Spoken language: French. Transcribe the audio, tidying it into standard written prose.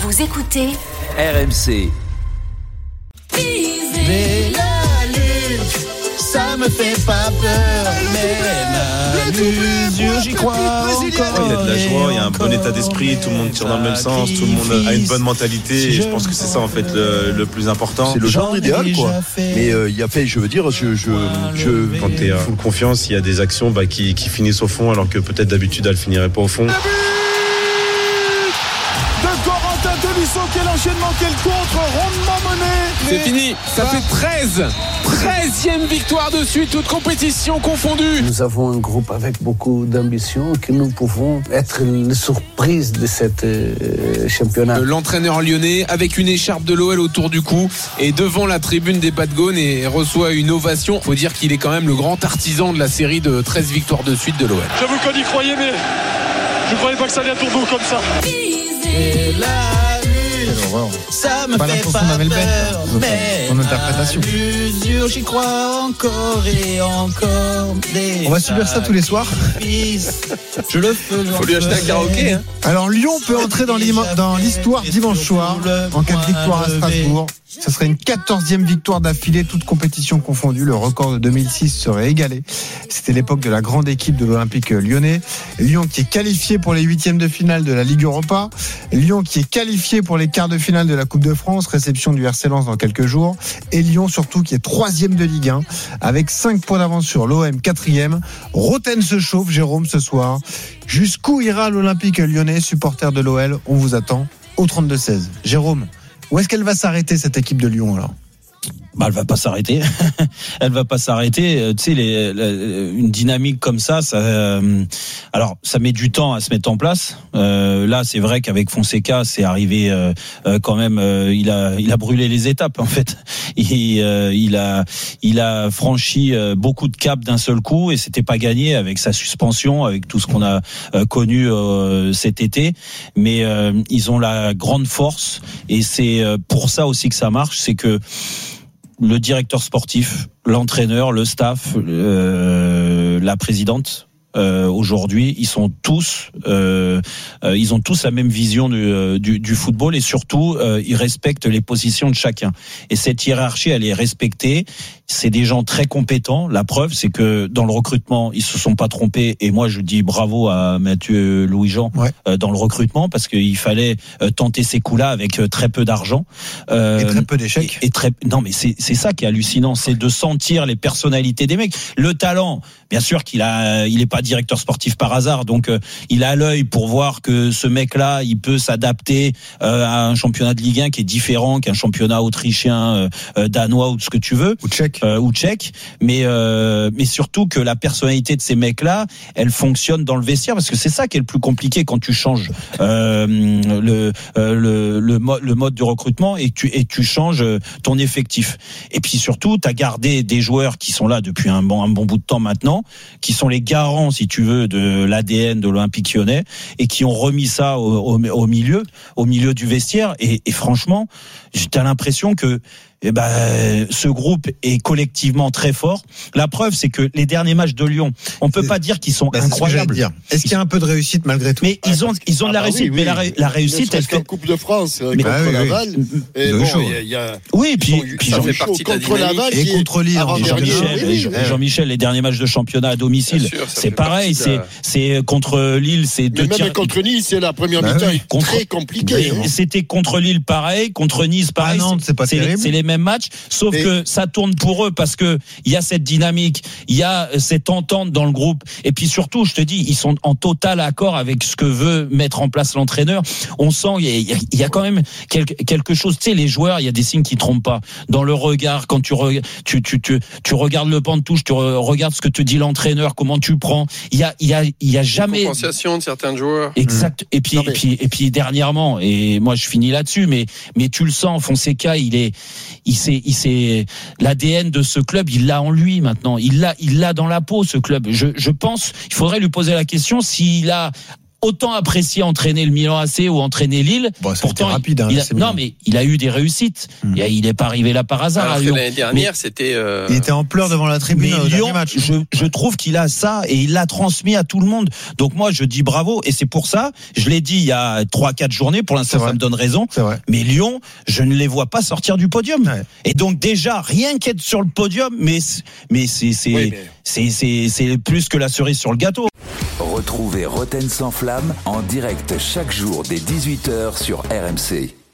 Vous écoutez RMC. Mais la lune, ça me fait pas peur. Mais la lune, j'y crois encore. Il y a de la joie, il y a un bon état d'esprit, tout le monde tire dans le même sens, tout le monde a une bonne mentalité. Et je pense que c'est ça en fait le plus important. C'est le genre idéal quoi. Mais il y a fait, je veux dire, Quand t'es full confiance, il y a des actions qui finissent au fond, alors que peut-être d'habitude elles finiraient pas au fond. Quel enchaînement, quel contre, rondement mené. C'est fini, ça fait 13e victoire de suite, toute compétition confondue. Nous avons un groupe avec beaucoup d'ambition que nous pouvons être la surprise de cette championnat. L'entraîneur lyonnais avec une écharpe de l'OL autour du cou et devant la tribune des Badgones et reçoit une ovation. Faut dire qu'il est quand même le grand artisan de la série de 13 victoires de suite de l'OL. J'avoue qu'on y croyait, mais je ne croyais pas que ça allait à tourner comme ça. Et la lune, ça me fait pas peur. Mais en interprétation. l'usure, j'y crois encore et encore. On va subir ça tous les soirs. Je le fais. Faut lui acheter un karaoké, hein. Alors Lyon peut entrer dans l'histoire dimanche soir en cas de victoire à Strasbourg. Ce serait une 14e victoire d'affilée, toute compétition confondue. Le record de 2006 serait égalé. C'était l'époque de la grande équipe de l'Olympique lyonnais. Lyon qui est qualifié pour les 8e de finale de la Ligue Europa. Lyon qui est qualifié pour les quarts de finale de la Coupe de France. Réception du RC Lens dans quelques jours. Et Lyon surtout qui est 3e de Ligue 1 avec 5 points d'avance sur l'OM 4e. Roten se chauffe, Jérôme, ce soir. Jusqu'où ira l'Olympique lyonnais, supporter de l'OL? On vous attend au 32-16. Jérôme, où est-ce qu'elle va s'arrêter cette équipe de Lyon alors? Elle va pas s'arrêter. Elle va pas s'arrêter. Tu sais, une dynamique comme ça, alors ça met du temps à se mettre en place. Là, c'est vrai qu'avec Fonseca, c'est arrivé quand même. Il a brûlé les étapes en fait. Il a franchi beaucoup de caps d'un seul coup et c'était pas gagné avec sa suspension, avec tout ce qu'on a connu cet été. Mais ils ont la grande force et c'est pour ça aussi que ça marche, c'est que le directeur sportif, l'entraîneur, le staff, la présidente, aujourd'hui, ils ont tous la même vision du football et surtout, ils respectent les positions de chacun. Et cette hiérarchie, elle est respectée. C'est des gens très compétents. La preuve, c'est que dans le recrutement, ils se sont pas trompés. Et moi, je dis bravo à Mathieu Louis-Jean dans le recrutement parce qu'il fallait tenter ces coups-là avec très peu d'argent et très peu d'échecs. Non, mais c'est ça qui est hallucinant, c'est de sentir les personnalités des mecs. Le talent, bien sûr il est pas directeur sportif par hasard, donc il a l'œil pour voir que ce mec-là, il peut s'adapter à un championnat de Ligue 1 qui est différent qu'un championnat autrichien, danois ou ce que tu veux, ou tchèque, mais surtout que la personnalité de ces mecs-là, elle fonctionne dans le vestiaire, parce que c'est ça qui est le plus compliqué quand tu changes le mode du recrutement et tu changes ton effectif. Et puis surtout, tu as gardé des joueurs qui sont là depuis un bon bout de temps maintenant, qui sont les garants, si tu veux, de l'ADN de l'Olympique lyonnais et qui ont remis ça au milieu du vestiaire. Et franchement, t'as l'impression que ce groupe est collectivement très fort. La preuve, c'est que les derniers matchs de Lyon, on peut pas dire qu'ils sont incroyables. Est-ce qu'il y a un peu de réussite malgré tout? Mais ils ont de la réussite. Oui. Mais la réussite, elle fait. Coupe de France contre Laval. Oui, puis ça fait partie de la contre Laval et contre Lille. Jean-Michel, les derniers matchs de championnat à domicile, c'est pareil. C'est contre Lille, c'est deux tirs. Même contre Nice, c'est la première mi-temps est très compliquée. C'était contre Lille, pareil. Contre Nice, pareil. Nantes, c'est pas terrible. C'est les mêmes matchs, sauf que ça tourne pour eux parce que il y a cette dynamique, il y a cette entente dans le groupe, et puis surtout, je te dis, ils sont en total accord avec ce que veut mettre en place l'entraîneur. On sent il y a quand même quelque chose. Tu sais, les joueurs, il y a des signes qui trompent pas dans le regard quand tu regardes le banc de touche, tu regardes ce que te dit l'entraîneur, comment tu prends. Il y a jamais compensation de certains joueurs. Exact. Et puis dernièrement, et moi je finis là-dessus, mais tu le sens, Fonseca, c'est l'ADN de ce club, il l'a en lui maintenant. Il l'a dans la peau, ce club. Je pense, il faudrait lui poser la question s'il a autant apprécié entraîner le Milan AC ou entraîner Lille. Bon, pourtant rapide. Non, mais il a eu des réussites. Il n'est pas arrivé là par hasard. Alors que l'année dernière, c'était. Il était en pleurs devant la tribune. Mais Lyon, je trouve qu'il a ça et il l'a transmis à tout le monde. Donc moi, je dis bravo et c'est pour ça. Je l'ai dit il y a 3-4 journées. Pour l'instant, ça me donne raison. Mais Lyon, je ne les vois pas sortir du podium. Ouais. Et donc déjà, rien qu'être sur le podium, mais c'est plus que la cerise sur le gâteau. Retrouvez Roten sans flamme en direct chaque jour dès 18h sur RMC.